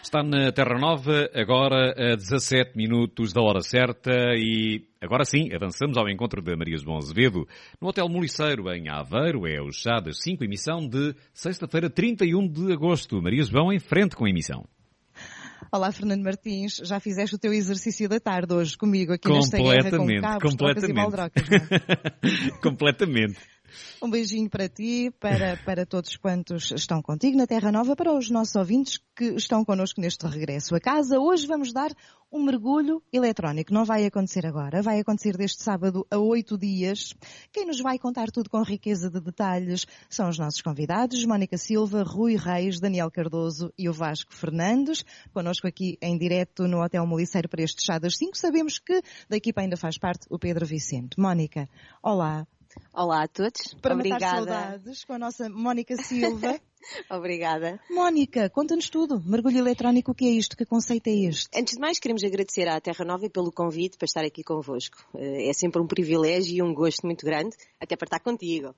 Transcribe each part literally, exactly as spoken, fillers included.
Está na Terra Nova, agora a dezassete minutos da hora certa e agora sim, avançamos ao encontro da Maria João Azevedo no Hotel Moliceiro, em Aveiro. É o Chá das cinco, emissão de sexta-feira, trinta e um de agosto. Maria João em frente com a emissão. Olá, Fernando Martins, já fizeste o teu exercício da tarde hoje comigo aqui nesta guerra com cabos, trocas e baldrocas, não é? Completamente. Um beijinho para ti, para, para todos quantos estão contigo na Terra Nova, para os nossos ouvintes que estão connosco neste regresso a casa. Hoje vamos dar um mergulho eletrónico. Não vai acontecer agora, vai acontecer deste sábado a oito dias. Quem nos vai contar tudo com riqueza de detalhes são os nossos convidados, Mónica Silva, Rui Reis, Daniel Cardoso e o Vasco Fernandes. Connosco aqui em direto no Hotel Moliceiro para este Chá das cinco. Sabemos que da equipa ainda faz parte o Pedro Vicente. Mónica, olá. Olá a todos. Para Obrigada. matar saudades com a nossa Mónica Silva. Obrigada. Mónica, conta-nos tudo. Mergulho eletrónico, o que é isto? Que conceito é este? Antes de mais, queremos agradecer à Terra Nova pelo convite para estar aqui convosco. É sempre um privilégio e um gosto muito grande, até para estar contigo.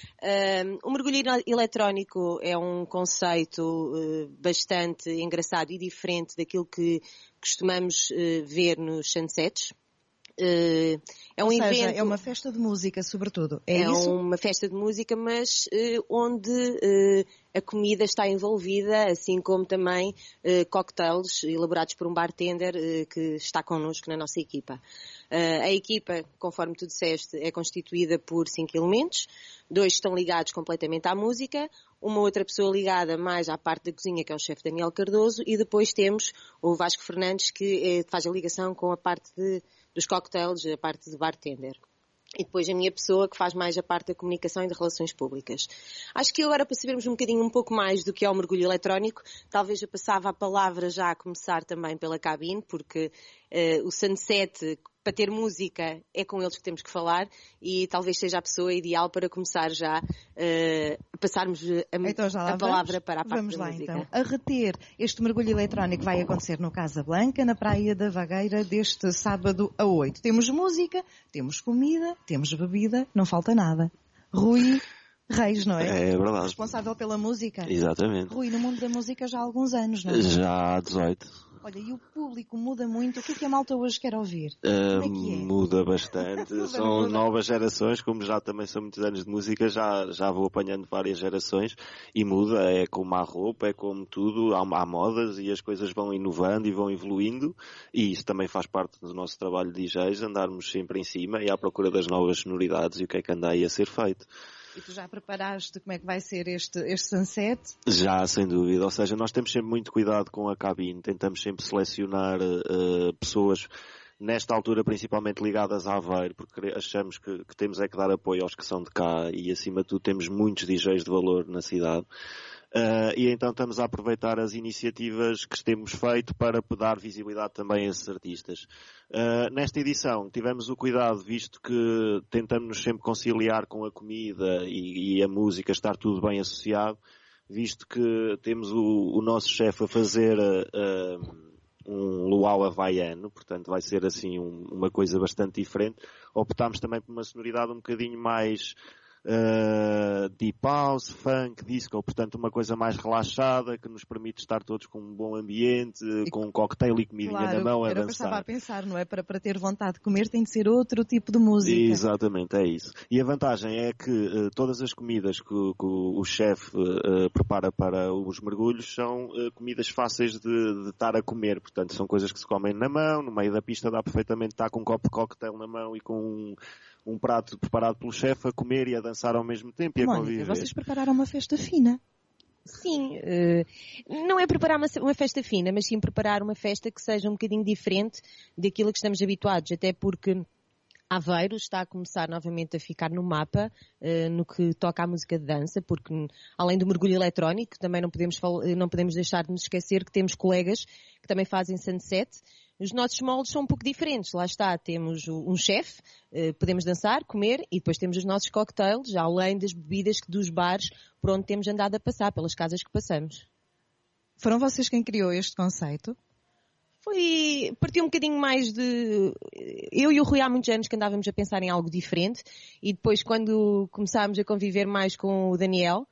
O mergulho eletrónico é um conceito bastante engraçado e diferente daquilo que costumamos ver nos sunsets. Uh, é um Ou seja, evento, é uma festa de música, sobretudo. É, é isso? uma festa de música, mas uh, onde uh, a comida está envolvida, assim como também uh, cocktails elaborados por um bartender uh, que está connosco na nossa equipa. Uh, a equipa, conforme tu disseste, é constituída por cinco elementos. Dois estão ligados completamente à música, uma outra pessoa ligada mais à parte da cozinha, que é o chefe Daniel Cardoso, e depois temos o Vasco Fernandes, que é, faz a ligação com a parte de dos cocktails, a parte de bartender. E depois a minha pessoa, que faz mais a parte da comunicação e de relações públicas. Acho que agora, para sabermos um bocadinho um pouco mais do que é o mergulho eletrónico, talvez eu passava a palavra já a começar também pela cabine, porque uh, o sunset, para ter música, é com eles que temos que falar e talvez seja a pessoa ideal para começar já uh, a passarmos a, então já lá a palavra vamos. para a parte vamos da lá, música. Então. A reter este mergulho eletrónico vai acontecer no Casa Blanca, na Praia da Vagueira, deste sábado a oito. Temos música, temos comida, temos bebida, não falta nada. Rui Reis, não é? É verdade. Responsável pela música. Exatamente. Rui, no mundo da música já há alguns anos, não é? Já há dezoito. Olha, e o público muda muito. O que é que a malta hoje quer ouvir? Uh, Como é que é? Muda bastante. muda, São muda. novas gerações, como já também são muitos anos de música, já, já vou apanhando várias gerações e muda. É como a roupa, é como tudo. Há, há modas e as coisas vão inovando e vão evoluindo e isso também faz parte do nosso trabalho de D Js, andarmos sempre em cima e à procura das novas sonoridades e o que é que anda aí a ser feito. E tu já preparaste como é que vai ser este, este sunset? Já, sem dúvida. Ou seja, nós temos sempre muito cuidado com a cabine. Tentamos sempre selecionar uh, pessoas, nesta altura principalmente ligadas a Aveiro, porque achamos que, que temos é que dar apoio aos que são de cá e, acima de tudo, temos muitos D Js de valor na cidade. Uh, e então estamos a aproveitar as iniciativas que temos feito para dar visibilidade também a esses artistas. Uh, nesta edição tivemos o cuidado, visto que tentamos sempre conciliar com a comida e, e a música, estar tudo bem associado, visto que temos o, o nosso chefe a fazer uh, um luau havaiano, portanto vai ser assim um, uma coisa bastante diferente. Optámos também por uma sonoridade um bocadinho mais Uh, deep house, funk, disco, portanto uma coisa mais relaxada que nos permite estar todos com um bom ambiente, e com um cocktail e comidinha claro, na mão a era dançar. Eu estava a pensar, não é? Para, para ter vontade de comer tem de ser outro tipo de música. Exatamente, é isso. E a vantagem é que uh, todas as comidas que, que o, o chefe uh, prepara para os mergulhos são uh, comidas fáceis de, de estar a comer, portanto são coisas que se comem na mão, no meio da pista dá perfeitamente estar com um copo de cocktail na mão e com um um prato preparado pelo chefe a comer e a dançar ao mesmo tempo e a Mónica, conviver. vocês prepararam uma festa fina. Sim, uh, não é preparar uma, uma festa fina, mas sim preparar uma festa que seja um bocadinho diferente daquilo que estamos habituados, até porque Aveiro está a começar novamente a ficar no mapa uh, no que toca à música de dança, porque além do mergulho eletrónico, também não podemos, não podemos deixar de nos esquecer que temos colegas que também fazem sunset. Os nossos moldes são um pouco diferentes. Lá está, temos um chefe, uh, podemos dançar, comer, e depois temos os nossos cocktails, além das bebidas dos bares por onde temos andado a passar, pelas casas que passamos. Foram vocês quem criou este conceito? Foi, partiu um bocadinho mais de... Eu e o Rui há muitos anos que andávamos a pensar em algo diferente e depois quando começámos a conviver mais com o Daniel,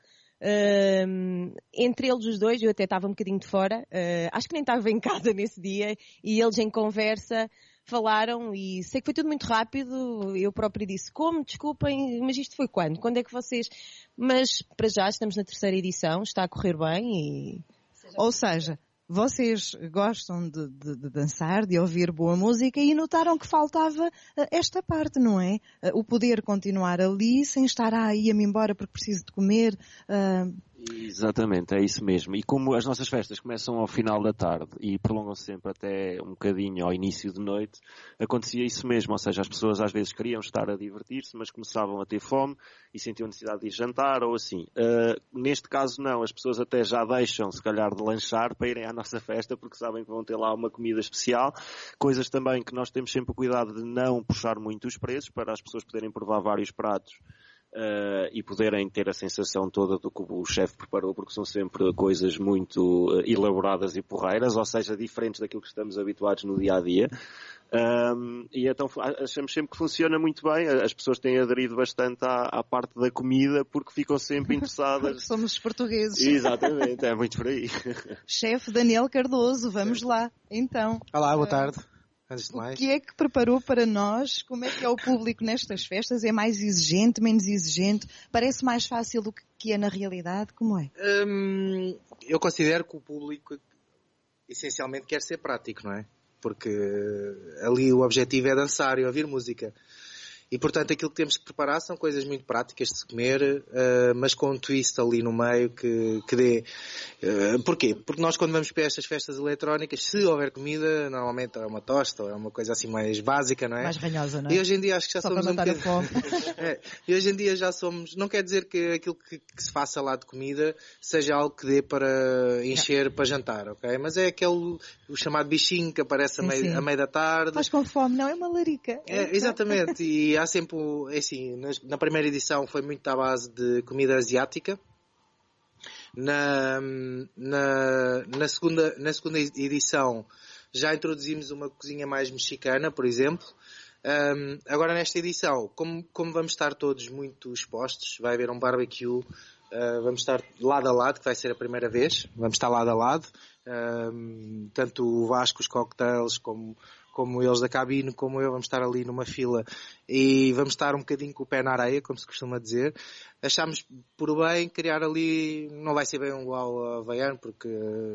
Uh, entre eles os dois, eu até estava um bocadinho de fora, uh, acho que nem estava em casa nesse dia, e eles em conversa falaram, e sei que foi tudo muito rápido, eu própria disse, como, desculpem, mas isto foi quando? Quando é que vocês... Mas para já estamos na terceira edição, está a correr bem e... Ou seja, vocês gostam de, de, de dançar, de ouvir boa música e notaram que faltava uh, esta parte, não é? Uh, o poder continuar ali sem estar, ah, ia-me embora porque preciso de comer... Uh... Exatamente, é isso mesmo. E como as nossas festas começam ao final da tarde e prolongam-se sempre até um bocadinho ao início de noite, acontecia isso mesmo. Ou seja, as pessoas às vezes queriam estar a divertir-se, mas começavam a ter fome e sentiam necessidade de ir jantar ou assim. Uh, neste caso não, as pessoas até já deixam, se calhar, de lanchar para irem à nossa festa porque sabem que vão ter lá uma comida especial. Coisas também que nós temos sempre o cuidado de não puxar muito os preços para as pessoas poderem provar vários pratos. Uh, e poderem ter a sensação toda do que o chefe preparou, porque são sempre coisas muito uh, elaboradas e porreiras, ou seja, diferentes daquilo que estamos habituados no dia-a-dia. Um, e então achamos sempre que funciona muito bem. As pessoas têm aderido bastante à, à parte da comida porque ficam sempre interessadas. Somos os portugueses. Exatamente, é muito por aí. Chefe Daniel Cardoso, vamos lá. Então. Olá, boa tarde. Antes de mais. O que é que preparou para nós? Como é que é o público nestas festas? É mais exigente, menos exigente? Parece mais fácil do que é na realidade? Como é? Hum, eu considero que o público essencialmente quer ser prático, não é? Porque ali o objetivo é dançar e ouvir música. E, portanto, aquilo que temos que preparar são coisas muito práticas de se comer, uh, mas com um twist ali no meio que, que dê... Uh, porquê? Porque nós, quando vamos para estas festas eletrónicas, se houver comida, normalmente é uma tosta ou é uma coisa assim mais básica, não é? Mais ranhosa, não é? E hoje em dia acho que já Só somos para um matar bocadinho... a fome. é. E hoje em dia já somos... Não quer dizer que aquilo que, que se faça lá de comida seja algo que dê para encher, não, para jantar, ok? Mas é aquele o chamado bichinho que aparece sim, a, meio, a meio da tarde. Faz com fome, não é uma larica. É, exatamente. E há sempre, assim, na, na primeira edição foi muito à base de comida asiática. Na, na, na, segunda, na segunda edição já introduzimos uma cozinha mais mexicana, por exemplo. Um, agora nesta edição, como, como vamos estar todos muito expostos, vai haver um barbecue, uh, vamos estar lado a lado, que vai ser a primeira vez, vamos estar lado a lado, um, tanto o Vasco, os cocktails, como, como eles da cabine, como eu, vamos estar ali numa fila e vamos estar um bocadinho com o pé na areia, como se costuma dizer. Achámos por bem criar ali, não vai ser bem igual ao Havaiano, porque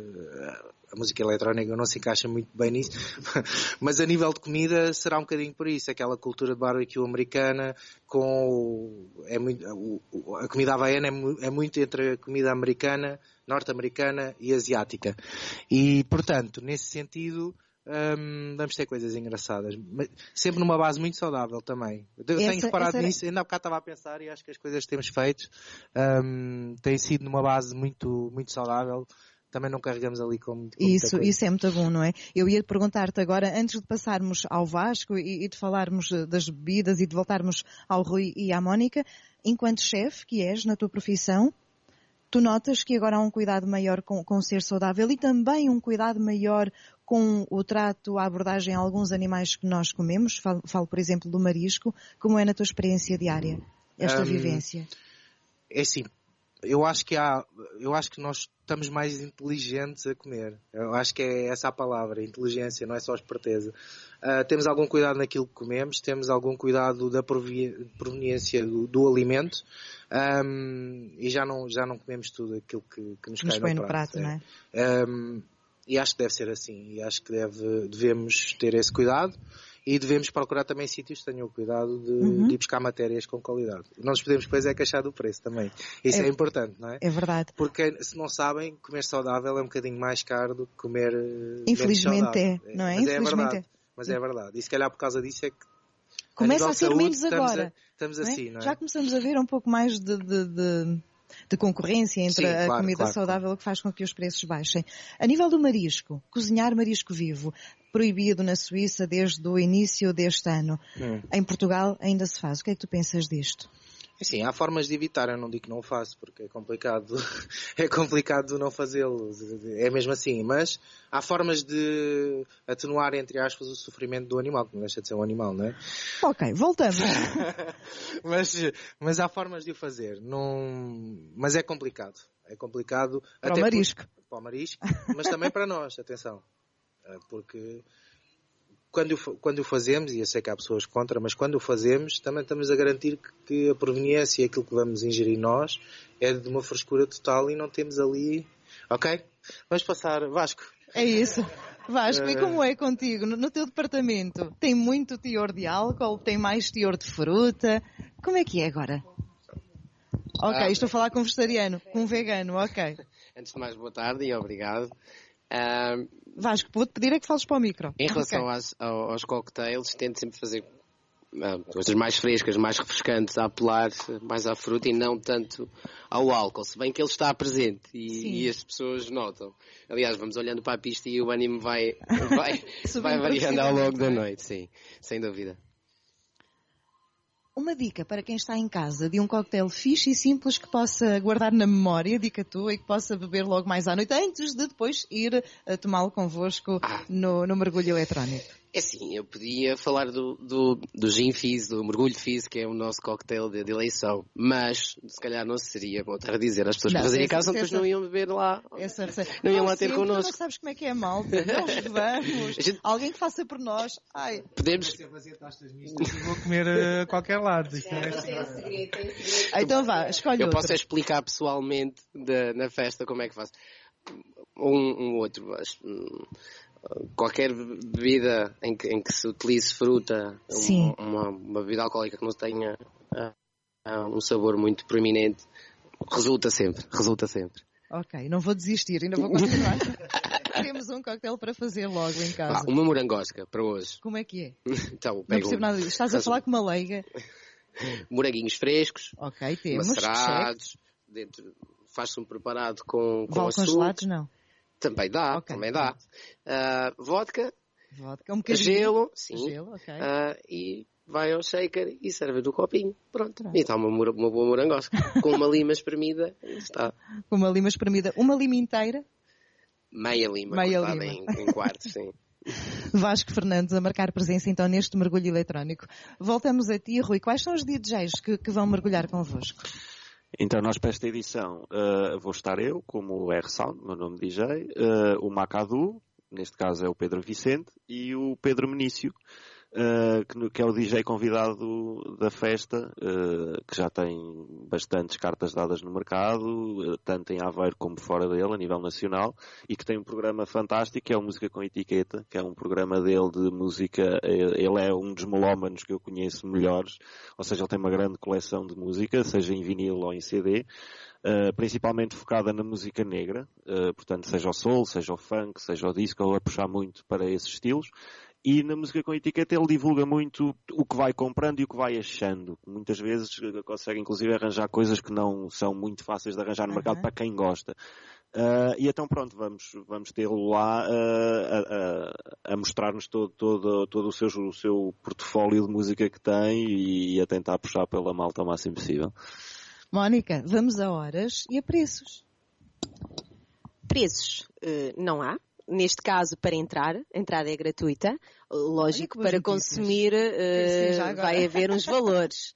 a música eletrónica não se encaixa muito bem nisso, mas a nível de comida será um bocadinho por isso, aquela cultura de barbecue americana, com é muito, a comida havaiana é, é muito entre a comida americana, norte-americana e asiática. E, portanto, nesse sentido, hum, vamos ter coisas engraçadas, mas sempre numa base muito saudável também. Eu essa, tenho reparado essa... nisso, ainda há bocado estava a pensar e acho que as coisas que temos feito hum, têm sido numa base muito, muito saudável. Também não carregamos ali como, como isso, isso é muito bom, não é? Eu ia perguntar-te agora, antes de passarmos ao Vasco e, e de falarmos das bebidas e de voltarmos ao Rui e à Mónica, enquanto chefe que és na tua profissão, tu notas que agora há um cuidado maior com, com o ser saudável e também um cuidado maior com o trato, a abordagem a alguns animais que nós comemos? Falo, falo por exemplo, do marisco. Como é na tua experiência diária, esta um, vivência? É assim, eu acho que há, eu acho que nós estamos mais inteligentes a comer. Eu acho que é essa a palavra, inteligência, não é só esperteza. Uh, temos algum cuidado naquilo que comemos, temos algum cuidado da proveniência do, do alimento, um, e já não, já não comemos tudo aquilo que, que nos, nos cai no prato. prato, não é? Um, e acho que deve ser assim, e acho que deve, devemos ter esse cuidado. E devemos procurar também sítios que tenham o cuidado de, uhum. de ir buscar matérias com qualidade. Não nos podemos depois é queixar do preço também. Isso é, é importante, não é? É verdade. Porque, se não sabem, comer saudável é um bocadinho mais caro do que comer Infelizmente menos é, não é? Mas Infelizmente é verdade. É. Mas é verdade. E se calhar por causa disso é que começa a, a ser saúde, menos agora. Estamos, a, estamos não é? assim, não é? Já começamos a ver um pouco mais de... de, de... de concorrência entre Sim, a claro, comida claro, saudável claro. que faz com que os preços baixem. A nível do marisco, cozinhar marisco vivo, proibido na Suíça desde o início deste ano. Hum. Em Portugal ainda se faz. O que é que tu pensas disto? Sim, há formas de evitar, eu não digo que não faço, porque é complicado, é complicado não fazê-lo, é mesmo assim, mas há formas de atenuar, entre aspas, o sofrimento do animal, que não deixa de ser um animal, não é? Ok, voltamos. mas, mas há formas de o fazer, não... mas é complicado, é complicado... Para até o marisco. Por... Para o marisco, mas também para nós, atenção, porque... Quando, quando o fazemos, e eu sei que há pessoas contra, mas quando o fazemos, também estamos a garantir que, que a proveniência e aquilo que vamos ingerir nós é de uma frescura total e não temos ali... Ok? Vamos passar... Vasco. É isso. Vasco, uh... e como é contigo? No, no teu departamento, tem muito teor de álcool? Tem mais teor de fruta? Como é que é agora? Ok, ah, estou a falar com um vegetariano, com um vegano, ok. Antes de mais, boa tarde e obrigado. Uh, Vasco, vou-te pedir é que fales para o micro. Em relação okay. às, aos cocktails, tento sempre fazer uh, coisas mais frescas, mais refrescantes, a apelar mais à fruta e não tanto ao álcool, se bem que ele está presente e, e as pessoas notam. Aliás, vamos olhando para a pista e o ânimo vai, vai, vai variando ao longo da noite, sim, sem dúvida. Uma dica para quem está em casa de um cocktail fixe e simples que possa guardar na memória, dica tua, e que possa beber logo mais à noite, antes de depois ir a tomá-lo convosco ah. no, no mergulho eletrónico. É sim, eu podia falar do, do, do gin fizz, do mergulho fizz, que é o nosso cocktail de, de eleição, mas se calhar não seria bom estar a dizer às pessoas não, que fazerem em casa, depois não iam beber lá, essa não iam não, lá ter sempre, connosco. Não sabes como é que é a malta, nós vamos, gente... alguém que faça por nós. Ai. Podemos... Eu fazer tostas mistas e vou comer a qualquer lado. Isto é, é segredo, é segredo. Então vá, escolhe Eu outro. posso explicar pessoalmente de, na festa como é que faço. Um, um outro, mas... Qualquer bebida em que, em que se utilize fruta, um, uma, uma bebida alcoólica que não tenha uh, uh, um sabor muito proeminente, resulta sempre, resulta sempre. Ok, não vou desistir, ainda vou continuar. Temos um cocktail para fazer logo em casa. Ah, uma morangosca para hoje. Como é que é? Então, não percebo um... nada disso. Estás a falar com uma leiga. Moranguinhos frescos, ok, temos, macerados, dentro, faz-se um preparado com, com açúcar. Congelados, não? Também dá, okay, também dá. Uh, vodka, vodka um gelo, sim, gelo, okay. uh, e vai ao shaker e serve do copinho. Pronto. Pronto. E está uma, uma boa morangosca. Com uma lima espremida, está. Com uma lima espremida. Uma lima inteira? Meia lima, Meia cortada lima. Em, em quartos, sim. Vasco Fernandes a marcar presença então neste mergulho eletrónico. Voltamos a ti, Rui. Quais são os D Js que, que vão mergulhar convosco? Então, nós para esta edição uh, vou estar eu, como o R-Sound, meu nome de D J, uh, o Macadu, neste caso é o Pedro Vicente, e o Pedro Menício, uh, que, que é o D J convidado da festa, uh, que já tem bastantes cartas dadas no mercado, uh, tanto em Aveiro como fora dele, a nível nacional, e que tem um programa fantástico, que é o Música com Etiqueta, que é um programa dele de música, ele é um dos melómanos que eu conheço melhores, ou seja, ele tem uma grande coleção de música, seja em vinil ou em C D, uh, principalmente focada na música negra, uh, portanto, seja o soul, seja o funk, seja o disco, ele a puxar muito para esses estilos. E na Música com Etiqueta ele divulga muito o que vai comprando e o que vai achando. Muitas vezes consegue inclusive arranjar coisas que não são muito fáceis de arranjar no mercado uhum. para quem gosta. Uh, e então pronto, vamos, vamos tê-lo lá uh, a, a, a mostrar-nos todo, todo, todo o, seu, o seu portfólio de música que tem e, e a tentar puxar pela malta o máximo possível. Mónica, vamos a horas e a preços? Preços uh, não há. Neste caso, para entrar, a entrada é gratuita. Lógico, para consumir uh, vai haver uns valores.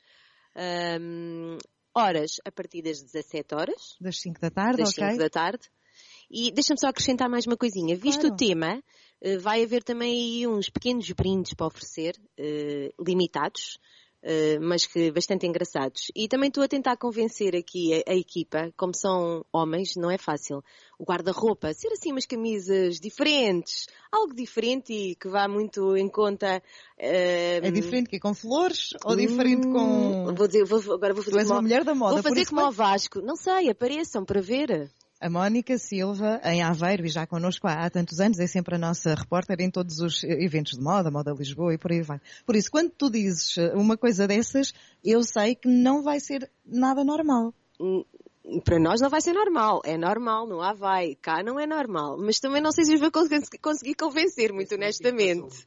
Um, horas, a partir das dezassete horas. Das cinco da tarde, das ok. cinco da tarde. E deixa-me só acrescentar mais uma coisinha. Visto claro. o tema, uh, vai haver também aí uns pequenos brindes para oferecer, uh, limitados. Uh, mas que bastante engraçados. E também estou a tentar convencer aqui a, a equipa, como são homens, não é fácil. O guarda-roupa, ser assim umas camisas diferentes, algo diferente e que vá muito em conta... Uh, é diferente que com flores ou diferente com... Vou dizer, vou, agora vou fazer tu és como... uma mulher da moda. Vou fazer como ao Vasco. Não sei, apareçam para ver. A Mónica Silva, em Aveiro, e já connosco há, há tantos anos, é sempre a nossa repórter em todos os eventos de moda, Moda Lisboa e por aí vai. Por isso, quando tu dizes uma coisa dessas, eu sei que não vai ser nada normal. Para nós não vai ser normal, é normal, não há vai, cá não é normal, mas também não sei se os vou conseguir convencer, muito honestamente.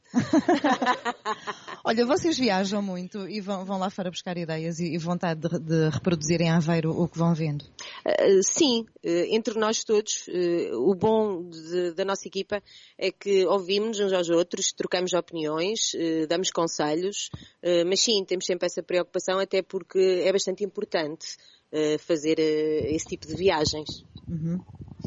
Olha, vocês viajam muito e vão, vão lá fora buscar ideias e, e vontade de, de reproduzir em Aveiro o que vão vendo? Uh, sim, uh, entre nós todos, uh, o bom de, da nossa equipa é que ouvimos uns aos outros, trocamos opiniões, uh, damos conselhos, uh, mas sim, temos sempre essa preocupação, até porque é bastante importante fazer esse tipo de viagens. Uhum.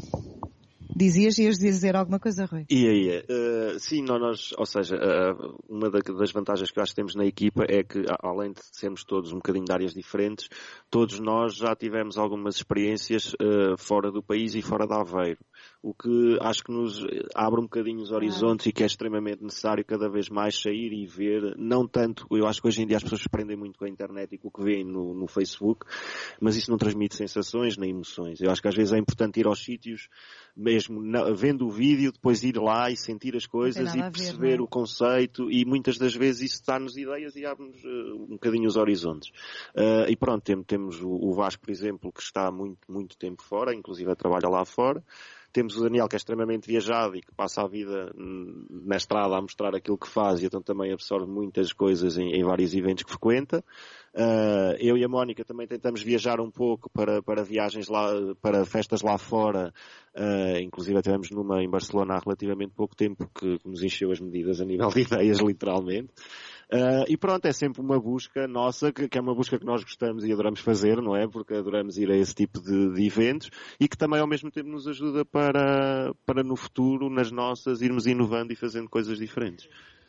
Dizias, ias dizer alguma coisa, Rui? Ia, ia. Uh, sim, nós, ou seja, uh, uma das vantagens que eu acho que temos na equipa é que, além de sermos todos um bocadinho de áreas diferentes, todos nós já tivemos algumas experiências uh, fora do país e fora de Aveiro. O que acho que nos abre um bocadinho os horizontes ah. e que é extremamente necessário cada vez mais sair e ver, não tanto, eu acho que hoje em dia as pessoas se prendem muito com a internet e com o que veem no, no Facebook, mas isso não transmite sensações nem emoções. Eu acho que às vezes é importante ir aos sítios, mesmo na, vendo o vídeo, depois ir lá e sentir as coisas e perceber ver, o conceito, e muitas das vezes isso dá-nos ideias e abre-nos uh, um bocadinho os horizontes. Uh, e pronto, tem, temos o, o Vasco, por exemplo, que está muito, muito tempo fora, inclusive trabalha lá fora. Temos o Daniel, que é extremamente viajado e que passa a vida na estrada a mostrar aquilo que faz, e então também absorve muitas coisas em, em vários eventos que frequenta. Uh, eu e a Mónica também tentamos viajar um pouco para, para viagens lá, para festas lá fora. Uh, inclusive estivemos numa em Barcelona há relativamente pouco tempo, que, que nos encheu as medidas a nível de ideias, literalmente. Uh, e pronto, é sempre uma busca nossa, que, que é uma busca que nós gostamos e adoramos fazer, não é? Porque adoramos ir a esse tipo de, de eventos, e que também ao mesmo tempo nos ajuda para, para no futuro, nas nossas, irmos inovando e fazendo coisas diferentes.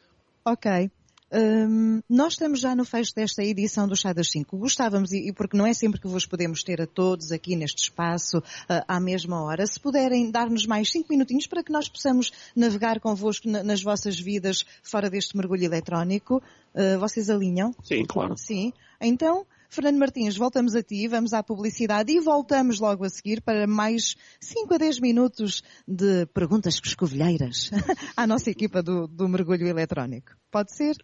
Ok. Um, nós estamos já no fecho desta edição do Chá das cinco. Gostávamos, e, e porque não é sempre que vos podemos ter a todos aqui neste espaço uh, à mesma hora, se puderem dar-nos mais cinco minutinhos para que nós possamos navegar convosco na, nas vossas vidas fora deste mergulho eletrónico, uh, vocês alinham? Sim, claro. Sim. Então, Fernando Martins, voltamos a ti, vamos à publicidade e voltamos logo a seguir para mais cinco a dez minutos de perguntas escovilheiras à nossa equipa do, do mergulho eletrónico. Pode ser?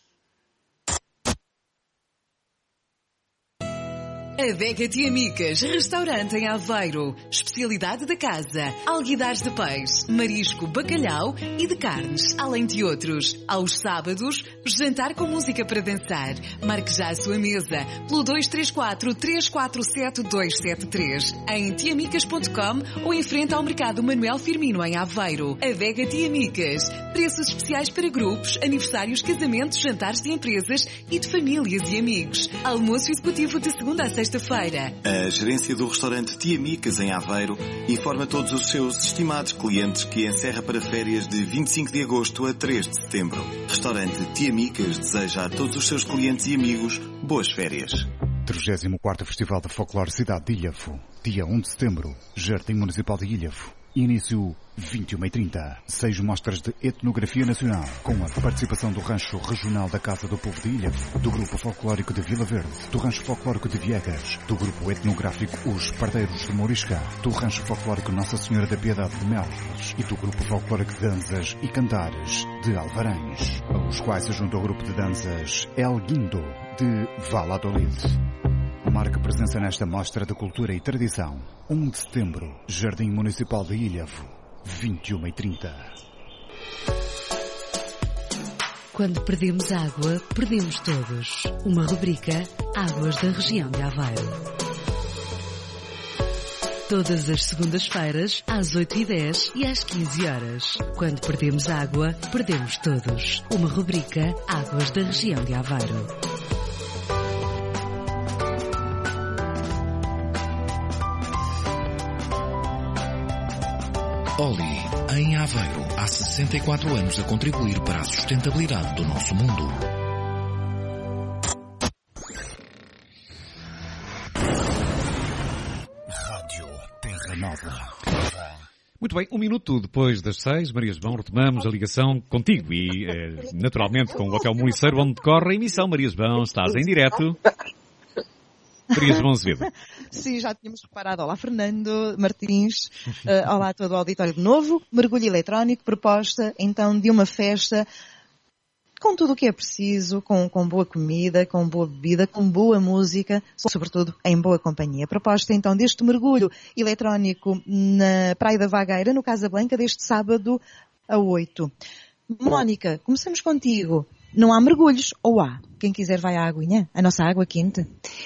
Adega Tiamicas, restaurante em Aveiro. Especialidade da casa, alguidares de peixe, marisco, bacalhau e de carnes, além de outros. Aos sábados, jantar com música para dançar. Marque já a sua mesa pelo dois três quatro, três quatro sete, dois sete três em tiamicas ponto com ou em frente ao Mercado Manuel Firmino em Aveiro. Adega Tiamicas. Preços especiais para grupos, aniversários, casamentos, jantares de empresas e de famílias e amigos. Almoço executivo de segunda a sexta feira. A gerência do restaurante Tiamicas em Aveiro informa todos os seus estimados clientes que encerra para férias de vinte e cinco de agosto a três de setembro. Restaurante Tiamicas deseja a todos os seus clientes e amigos boas férias. trigésimo quarto Festival de Folclore Cidade de Ilhavo. Dia um de setembro. Jardim Municipal de Ilhavo. Início vinte e uma e trinta. Seis mostras de etnografia nacional, com a participação do Rancho Regional da Casa do Povo de Ilhavo, do Grupo Folclórico de Vila Verde, do Rancho Folclórico de Viegas, do Grupo Etnográfico Os Pardeiros de Morisca, do Rancho Folclórico Nossa Senhora da Piedade de Melres e do Grupo Folclórico de Danças e Cantares de Alvarães, aos quais se junta o Grupo de Danças El Guindo de Valladolid. Marque presença nesta mostra de cultura e tradição. um de setembro, Jardim Municipal de Ilhavo, vinte e uma e trinta. Quando perdemos água, perdemos todos. Uma rubrica Águas da região de Aveiro. Todas as segundas-feiras, às oito e dez e às quinze horas. Quando perdemos água, perdemos todos. Uma rubrica Águas da região de Aveiro. Oli, em Aveiro, há sessenta e quatro anos a contribuir para a sustentabilidade do nosso mundo. Rádio Terra Nova. Muito bem, um minuto depois das seis, Maria João, retomamos a ligação contigo e, eh, naturalmente, com o Hotel Moliceiro, onde decorre a emissão. Maria João, estás em direto. Maria João Azevedo. Sim, já tínhamos preparado. Olá, Fernando Martins. Uh, olá a todo o auditório de novo. Mergulho eletrónico, proposta, então, de uma festa com tudo o que é preciso, com, com boa comida, com boa bebida, com boa música, sobretudo em boa companhia. A proposta então deste mergulho eletrónico na Praia da Vagueira, no Casablanca, deste sábado a oito. Mónica, começamos contigo. Não há mergulhos, ou há? Quem quiser vai à aguinha, a nossa água quente.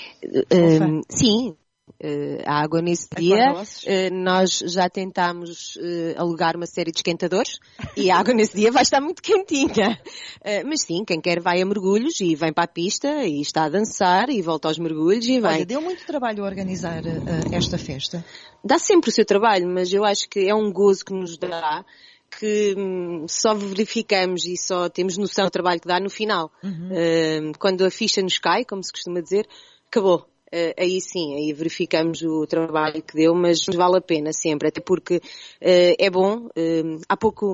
Um, sim. Uh, a água nesse dia, uh, nós já tentámos uh, alugar uma série de esquentadores e a água nesse dia vai estar muito quentinha. Uh, mas sim, quem quer vai a mergulhos e vem para a pista e está a dançar e volta aos mergulhos e vai. Olha, deu muito trabalho organizar uh, esta festa? Dá sempre o seu trabalho, mas eu acho que é um gozo que nos dá, que hum, só verificamos e só temos noção do trabalho que dá no final. Uhum. Uh, quando a ficha nos cai, como se costuma dizer, acabou. Uh, aí sim, aí verificamos o trabalho que deu, mas vale a pena sempre, até porque uh, é bom. Uh, há pouco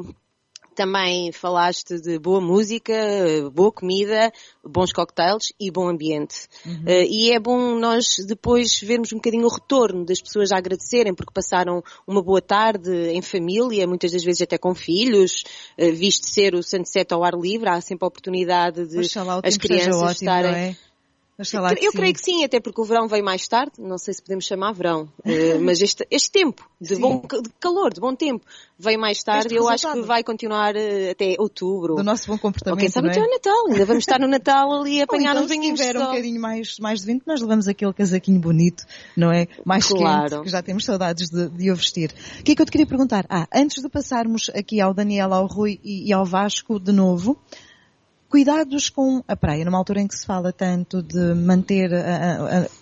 também falaste de boa música, uh, boa comida, bons cocktails e bom ambiente. Uhum. Uh, e é bom nós depois vermos um bocadinho o retorno das pessoas a agradecerem porque passaram uma boa tarde em família, muitas das vezes até com filhos, uh, visto ser o sunset ao ar livre, há sempre a oportunidade de as crianças ótimo, estarem... Não é? Eu creio que sim, até porque o verão vem mais tarde, não sei se podemos chamar verão, uh, mas este, este tempo de, bom, de calor, de bom tempo, vem mais tarde e eu acho que vai continuar uh, até outubro. Do nosso bom comportamento, quem sabe não é? até o Natal, ainda vamos estar no Natal ali a apanhar então, uns banhinhos de sol. Se tiver um bocadinho mais, mais de vento, nós levamos aquele casaquinho bonito, não é? Mais claro. Quente, que já temos saudades de, de o vestir. O que é que eu te queria perguntar? Ah, antes de passarmos aqui ao Daniel, ao Rui e, e ao Vasco de novo, cuidados com a praia, numa altura em que se fala tanto de manter a, a,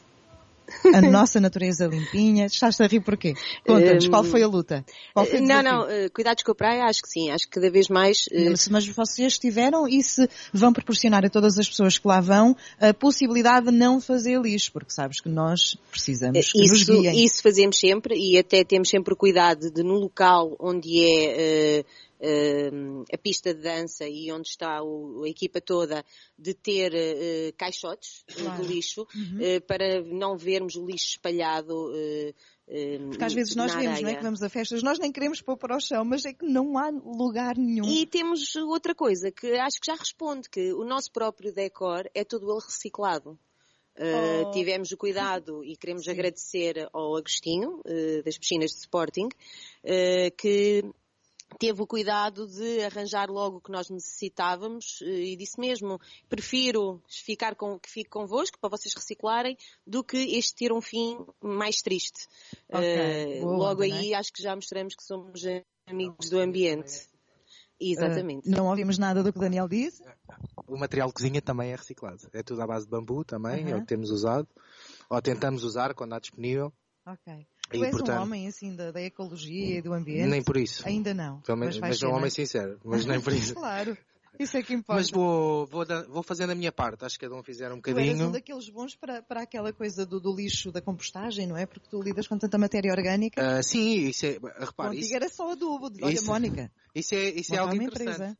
a nossa natureza limpinha. Estás a rir porquê? Conta-nos, qual foi a luta? Qual foi não, não, uh, cuidados com a praia, acho que sim, acho que cada vez mais... Uh... Mas, mas vocês tiveram e se vão proporcionar a todas as pessoas que lá vão a possibilidade de não fazer lixo, porque sabes que nós precisamos que isso, nos guiem. Isso fazemos sempre e até temos sempre o cuidado de no local onde é... Uh, Uh, a pista de dança e onde está o, a equipa toda de ter uh, caixotes claro. de lixo uhum. uh, para não vermos o lixo espalhado uh, uh, porque às vezes nós vemos, areia. Não é, que vamos a festas, nós nem queremos pôr para o chão, mas é que não há lugar nenhum. E temos outra coisa que acho que já responde, que o nosso próprio decor é todo ele reciclado. Uh, oh. Tivemos o cuidado e queremos Sim. agradecer ao Agostinho uh, das piscinas de Sporting uh, que teve o cuidado de arranjar logo o que nós necessitávamos e disse mesmo, prefiro ficar com, que fique convosco para vocês reciclarem do que este ter um fim mais triste. Okay. Uh, Boa, logo aí é? Acho que já mostramos que somos amigos do ambiente. Exatamente. Uh, não ouvimos nada do que o Daniel disse? O material de cozinha também é reciclado. É tudo à base de bambu também, uh-huh. é o que temos usado. Ou tentamos usar quando há disponível. Ok. Tu és portanto, um homem assim da, da ecologia e do ambiente? Nem por isso. Ainda não. Mas, mas sou um homem sincero, mas nem por isso. Claro, isso é que importa. Mas vou, vou, vou fazendo a minha parte, acho que cada um fizer um bocadinho. Tu eras um daqueles bons para, para aquela coisa do, do lixo da compostagem, não é? Porque tu lidas com tanta matéria orgânica. Uh, sim, isso é, repare. Contigo isso, era só adubo, olha isso, Mónica. Isso é, isso é algo interessante.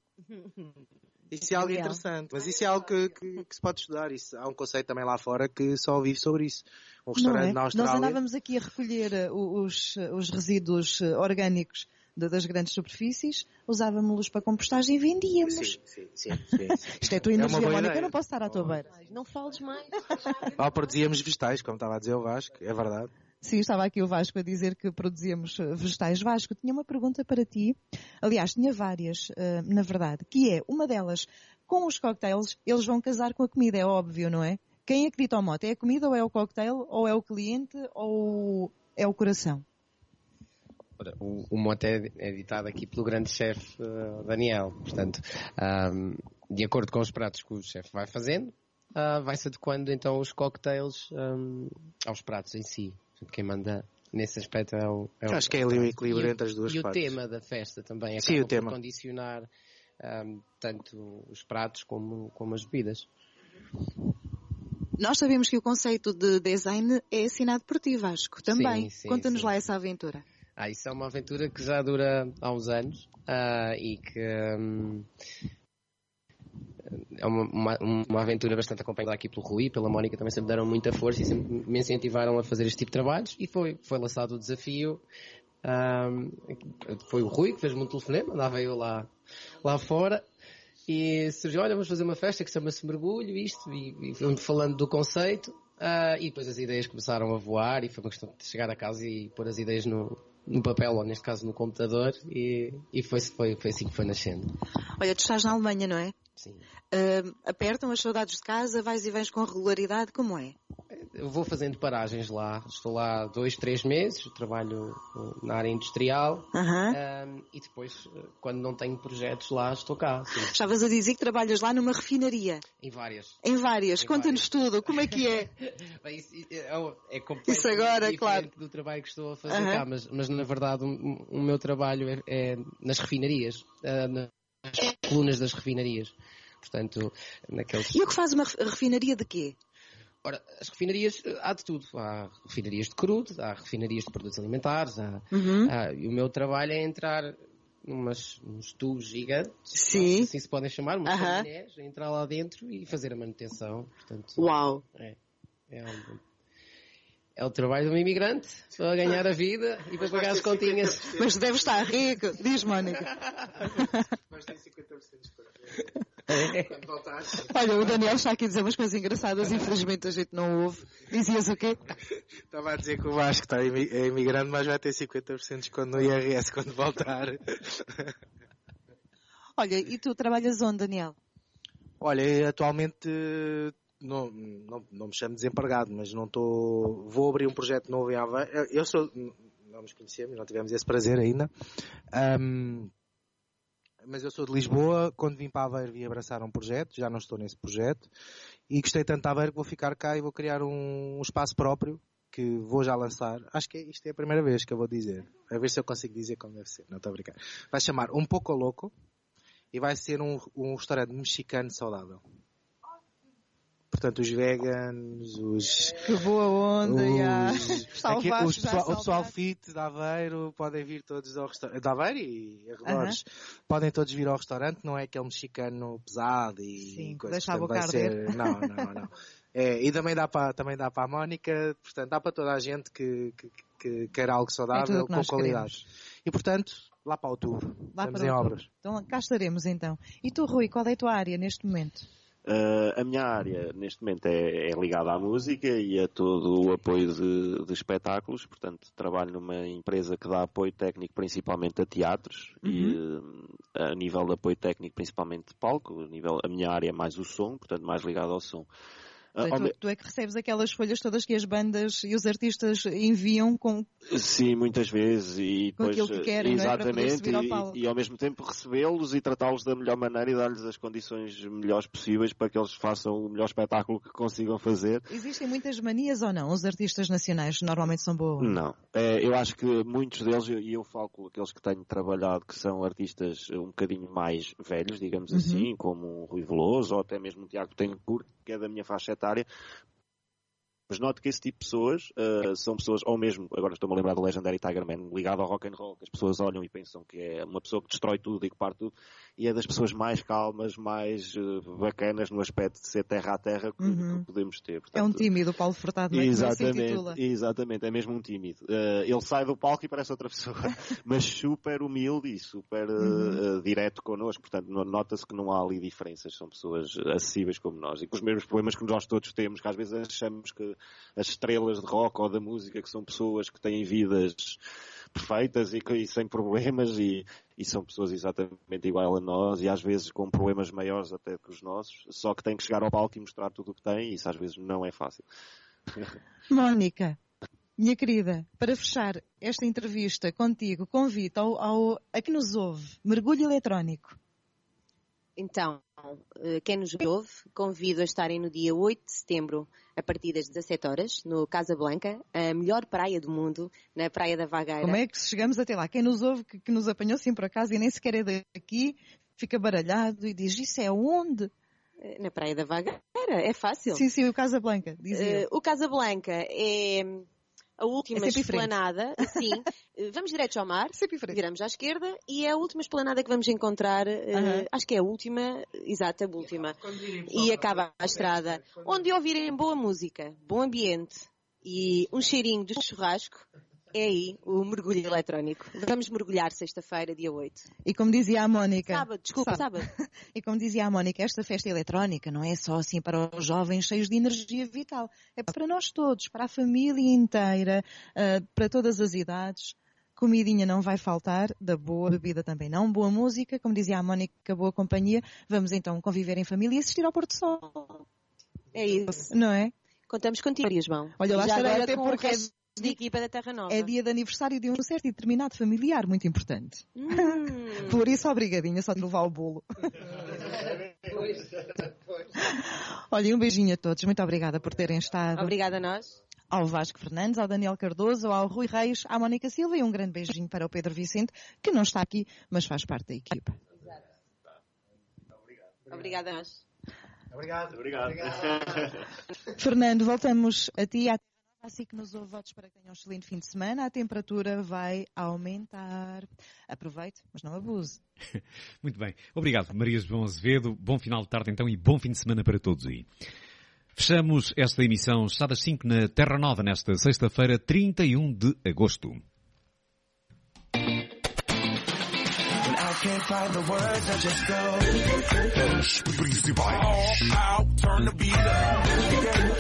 Isso é algo Real. interessante, mas isso é algo que, que, que se pode estudar. Isso, há um conceito também lá fora que só vive sobre isso. Um restaurante é? na Austrália... Nós andávamos aqui a recolher os, os resíduos orgânicos das grandes superfícies, usávamos-los para compostagem e vendíamos. Sim, sim, sim. sim, sim. Isto é a tua energia, é Mónica, eu não posso estar à tua beira. Não fales mais. Ou produzíamos vegetais, como estava a dizer o Vasco, é verdade. Sim, estava aqui o Vasco a dizer que produzíamos vegetais. Vasco, tinha uma pergunta para ti. Aliás, tinha várias, na verdade, que é, uma delas, com os cocktails, eles vão casar com a comida, é óbvio, não é? Quem é que dita ao mote? É a comida ou é o cocktail? Ou é o cliente ou é o coração? O, o mote é, é ditado aqui pelo grande chefe uh, Daniel. Portanto, um, de acordo com os pratos que o chefe vai fazendo, uh, vai-se adequando então os cocktails um, aos pratos em si. Quem manda nesse aspecto é o... É o Acho que é ali o equilíbrio entre as duas e partes. E o tema da festa também Sim, acaba o tema. por condicionar um, tanto os pratos como, como as bebidas. Nós sabemos que o conceito de design é assinado por ti, Vasco, também. Sim, sim, Conta-nos sim, lá sim. essa aventura. Ah, isso é uma aventura que já dura há uns anos uh, e que um, é uma, uma, uma aventura bastante acompanhada aqui pelo Rui e pela Mónica, também sempre deram muita força e sempre me incentivaram a fazer este tipo de trabalhos e foi, foi lançado o desafio. Um, foi o Rui que fez-me um telefonema, andava eu lá, lá fora E surgiu, olha, vamos fazer uma festa que chama-se Mergulho, isto, e, e fomos falando do conceito, uh, e depois as ideias começaram a voar, e foi uma questão de chegar a casa e pôr as ideias no, no papel, ou neste caso no computador, e, e foi, foi, foi assim que foi nascendo. Olha, tu estás na Alemanha, não é? Sim. Uh, apertam as saudades de casa, vais e vens com regularidade, como é? Eu vou fazendo paragens lá, estou lá dois, três meses, trabalho na área industrial, uhum. um, e depois, quando não tenho projetos lá, estou cá. Sim. Estavas a dizer que trabalhas lá numa refinaria. Em várias. Em várias, conta-nos tudo, como é que é? Bem, isso, é, é completamente isso agora, diferente claro. do trabalho que estou a fazer uhum. cá, mas, mas na verdade o, o meu trabalho é, é nas refinarias, uh, nas colunas das refinarias. Portanto, naqueles... E o que faz uma refinaria de quê? Ora, as refinarias, há de tudo. Há refinarias de crudo, há refinarias de produtos alimentares, há, uhum. há, e o meu trabalho é entrar numas, nos tubos gigantes, Sim. assim se podem chamar, umas uhum. chaminés, entrar lá dentro e fazer a manutenção. Portanto, uau! É, é, um, é o trabalho de um imigrante para ganhar a vida e para pagar as continhas. Mas deve estar rico, diz Mónica. Mas tem cinquenta por cento para É. quando voltares. Olha, o Daniel está aqui a dizer umas coisas engraçadas, infelizmente a gente não ouve. Dizias o quê? Estava a dizer que o Vasco está imigrando, mas vai ter cinquenta por cento quando no I R S quando voltar. Olha, e tu trabalhas onde, Daniel? Olha, atualmente não, não, não me chamo desempregado, mas não estou... Vou abrir um projeto novo em Aveiro. Eu sou... Não nos conhecemos, não tivemos esse prazer ainda. Um, mas eu sou de Lisboa, quando vim para Aveiro vim abraçar um projeto, já não estou nesse projeto, e gostei tanto de Aveiro que vou ficar cá e vou criar um, um espaço próprio, que vou já lançar. Acho que isto é a primeira vez que eu vou dizer, a ver se eu consigo dizer como deve ser, não estou a brincar. Vai chamar Um Pouco Louco, e vai ser um, um restaurante mexicano saudável. Portanto, os veganos, os... Que boa onda, os, já. Aqui, os pessoal, o pessoal fit de Aveiro podem vir todos ao restaurante. De Aveiro e arredores. Uh-huh. Podem todos vir ao restaurante, não é aquele mexicano pesado e sim, coisas. Deixa a boca arder. Ser... Não, não, não. É, e também dá para também dá para a Mónica, portanto, dá para toda a gente que, que, que quer algo saudável, é com qualidade. Queremos. E portanto, lá para outubro. Lá Estamos para em outubro. Obras. Então cá estaremos então. E tu, Rui, qual é a tua área neste momento? Uh, a minha área, neste momento, é, é ligada à música e a todo o apoio de, de espetáculos. Portanto, trabalho numa empresa que dá apoio técnico principalmente a teatros uhum. e uh, a nível de apoio técnico principalmente de palco. A, nível, a minha área é mais o som, portanto, mais ligada ao som. Tu, tu é que recebes aquelas folhas todas que as bandas e os artistas enviam com... Sim, muitas vezes. E com depois, aquilo que querem, exatamente, não é? Para e, e ao mesmo tempo recebê-los e tratá-los da melhor maneira e dar-lhes as condições melhores possíveis para que eles façam o melhor espetáculo que consigam fazer. Existem muitas manias ou não? Os artistas nacionais normalmente são boas? Não. É, eu acho que muitos deles, e eu, eu falo com aqueles que tenho trabalhado, que são artistas um bocadinho mais velhos, digamos uhum. assim, como o Rui Veloso ou até mesmo o Tiago Tencourt, que é da minha faixa etária, mas noto que esse tipo de pessoas uh, são pessoas, ou mesmo, agora estou-me a lembrar do Legendary Tiger Man, ligado ao rock and roll, que as pessoas olham e pensam que é uma pessoa que destrói tudo e que parte tudo, e é das pessoas mais calmas, mais uh, bacanas no aspecto de ser terra a terra que, uhum. que podemos ter. Portanto, é um tímido, o Paulo Furtado, não é? Exatamente, exatamente, é mesmo um tímido. Uh, ele sai do palco e parece outra pessoa, mas super humilde e super uh, uhum. uh, direto connosco, portanto nota-se que não há ali diferenças, são pessoas acessíveis como nós, e com os mesmos problemas que nós todos temos, que às vezes achamos que as estrelas de rock ou da música, que são pessoas que têm vidas perfeitas e, e sem problemas e, e são pessoas exatamente igual a nós e às vezes com problemas maiores até que os nossos, só que têm que chegar ao palco e mostrar tudo o que têm e isso às vezes não é fácil. Mónica, minha querida, para fechar esta entrevista contigo, convite ao, ao, a que nos ouve, mergulho eletrónico. Então, quem nos ouve, convido a estarem no dia oito de setembro, a partir das dezassete horas, no Casa Blanca, a melhor praia do mundo, na Praia da Vagueira. Como é que chegamos até lá? Quem nos ouve, que, que nos apanhou assim por acaso e nem sequer é daqui, fica baralhado e diz, isso é onde? Na Praia da Vagueira, é fácil. Sim, sim, o Casa Blanca, dizia. Uh, o Casa Blanca é... A última é esplanada, sim, vamos direto ao mar, viramos à esquerda e é a última esplanada que vamos encontrar, uh-huh. uh, acho que é a última, exata, a última, e acaba a estrada, onde ouvirem boa música, bom ambiente e um cheirinho de churrasco, É aí o mergulho eletrónico. Vamos mergulhar sexta-feira, dia oito. E como dizia a Mónica... Sábado, desculpa, sábado. sábado. E como dizia a Mónica, esta festa eletrónica não é só assim para os jovens cheios de energia vital. É para nós todos, para a família inteira, uh, para todas as idades. Comidinha não vai faltar, da boa bebida também não, boa música, como dizia a Mónica, boa companhia. Vamos então conviver em família e assistir ao pôr do sol. É isso. Não é? Contamos contigo, Maria João. Olha, lá estarei até com porque... de equipa da Terra Nova. É dia de aniversário de um certo e determinado familiar, muito importante. Hum. Por isso, obrigadinha, só de levar o bolo. Olha, um beijinho a todos. Muito obrigada por terem estado. Obrigada a nós. Ao Vasco Fernandes, ao Daniel Cardoso, ao Rui Reis, à Mónica Silva e um grande beijinho para o Pedro Vicente, que não está aqui, mas faz parte da equipa. Obrigada a nós. Obrigado. Obrigado. Fernando, voltamos a ti. Assim que nos ouve, votos para que tenham um excelente fim de semana. A temperatura vai aumentar. Aproveite, mas não abuse. Muito bem. Obrigado, Maria João Azevedo. Bom final de tarde, então, e bom fim de semana para todos aí. Fechamos esta emissão Chá das cinco na Terra Nova, nesta sexta-feira, trinta e um de agosto. Can't find the words, I just go. Principal. All out, turn the beat up.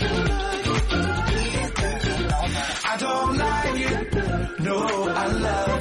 I don't like it, no, I love it.